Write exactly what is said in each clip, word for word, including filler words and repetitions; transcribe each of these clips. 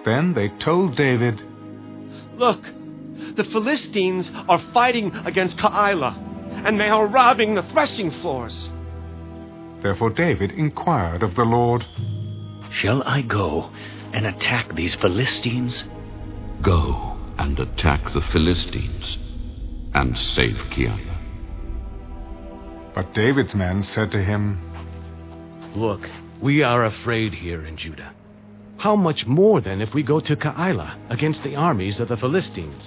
Then they told David, "Look, the Philistines are fighting against Keilah, and they are robbing the threshing floors." Therefore David inquired of the Lord, "Shall I go and attack these Philistines?" "Go and attack the Philistines, and save Keilah." But David's men said to him, "Look, we are afraid here in Judah. How much more then if we go to Keilah against the armies of the Philistines?"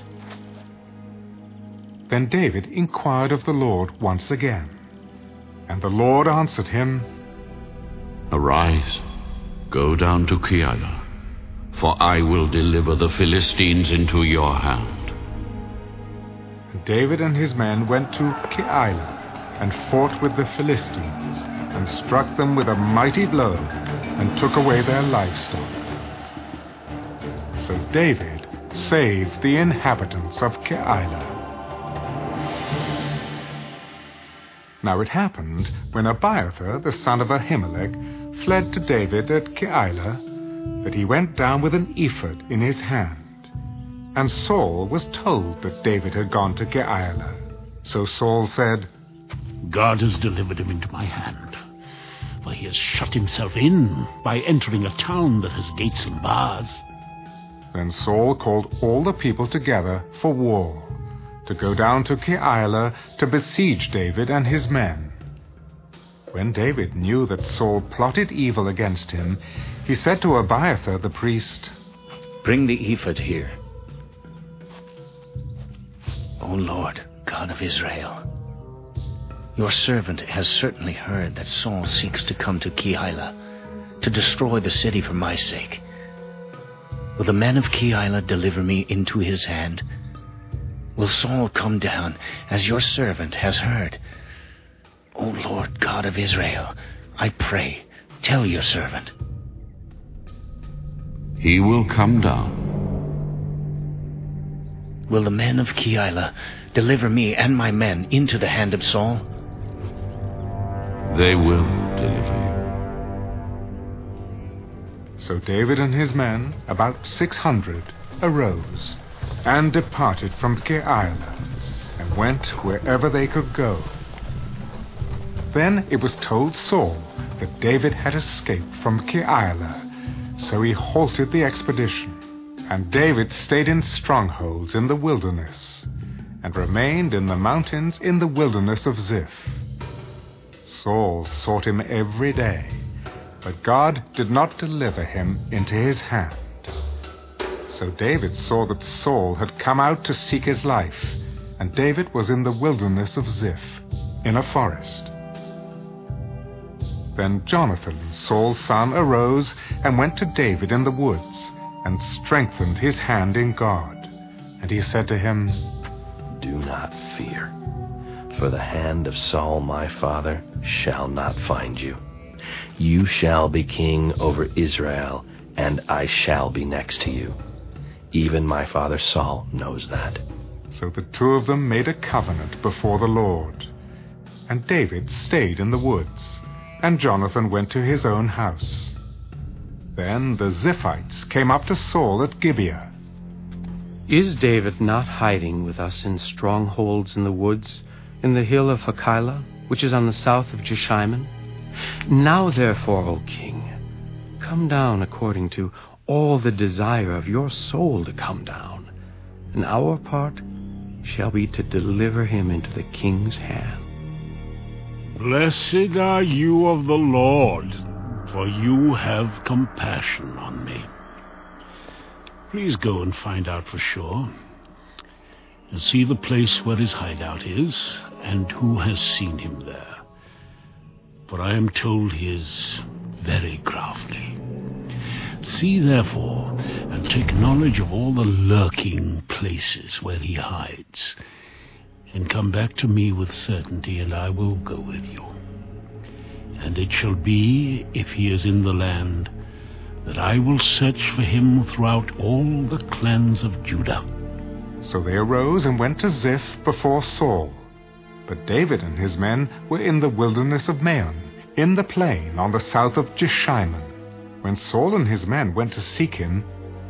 Then David inquired of the Lord once again. And the Lord answered him, "Arise, go down to Keilah, for I will deliver the Philistines into your hand." And David and his men went to Keilah and fought with the Philistines, and struck them with a mighty blow, and took away their livestock. So David saved the inhabitants of Keilah. Now it happened, when Abiathar the son of Ahimelech fled to David at Keilah, that he went down with an ephod in his hand. And Saul was told that David had gone to Keilah. So Saul said, "God has delivered him into my hand, for he has shut himself in by entering a town that has gates and bars." Then Saul called all the people together for war, to go down to Keilah to besiege David and his men. When David knew that Saul plotted evil against him, he said to Abiathar the priest, "Bring the ephod here." "O Lord, God of Israel, your servant has certainly heard that Saul seeks to come to Keilah, to destroy the city for my sake. Will the men of Keilah deliver me into his hand? Will Saul come down, as your servant has heard? O Lord God of Israel, I pray, tell your servant." "He will come down." "Will the men of Keilah deliver me and my men into the hand of Saul?" "They will deliver you." So David and his men, about six hundred, arose, and departed from Keilah, and went wherever they could go. Then it was told Saul that David had escaped from Keilah, so he halted the expedition. And David stayed in strongholds in the wilderness, and remained in the mountains in the wilderness of Ziph. Saul sought him every day, but God did not deliver him into his hand. So David saw that Saul had come out to seek his life, and David was in the wilderness of Ziph, in a forest. Then Jonathan, Saul's son, arose and went to David in the woods, and strengthened his hand in God. And he said to him, "Do not fear, for the hand of Saul my father shall not find you. You shall be king over Israel, and I shall be next to you. Even my father Saul knows that." So the two of them made a covenant before the Lord. And David stayed in the woods, and Jonathan went to his own house. Then the Ziphites came up to Saul at Gibeah. "Is David not hiding with us in strongholds in the woods, in the hill of Hachilah, which is on the south of Jeshimon? Now therefore, O king, come down according to all the desire of your soul to come down, and our part shall be to deliver him into the king's hand." "Blessed are you of the Lord, for you have compassion on me. Please go and find out for sure, and see the place where his hideout is, and who has seen him there. For I am told he is very crafty. See, therefore, and take knowledge of all the lurking places where he hides, and come back to me with certainty, and I will go with you. And it shall be, if he is in the land, that I will search for him throughout all the clans of Judah." So they arose and went to Ziph before Saul. But David and his men were in the wilderness of Maon, in the plain on the south of Jeshimon. When Saul and his men went to seek him,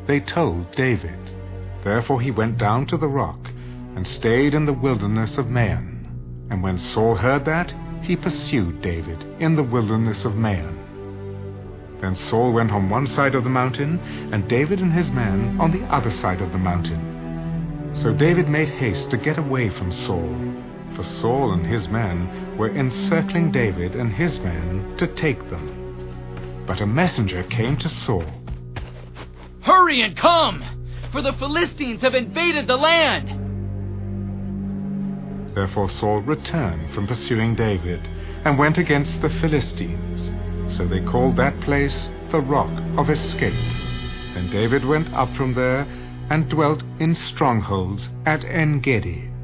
they told David. Therefore he went down to the rock, and stayed in the wilderness of Maon. And when Saul heard that, he pursued David in the wilderness of Maon. Then Saul went on one side of the mountain, and David and his men on the other side of the mountain. So David made haste to get away from Saul, for Saul and his men were encircling David and his men to take them. But a messenger came to Saul. "Hurry and come, for the Philistines have invaded the land." Therefore Saul returned from pursuing David, and went against the Philistines. So they called that place the Rock of Escape. Then David went up from there, and dwelt in strongholds at En-gedi.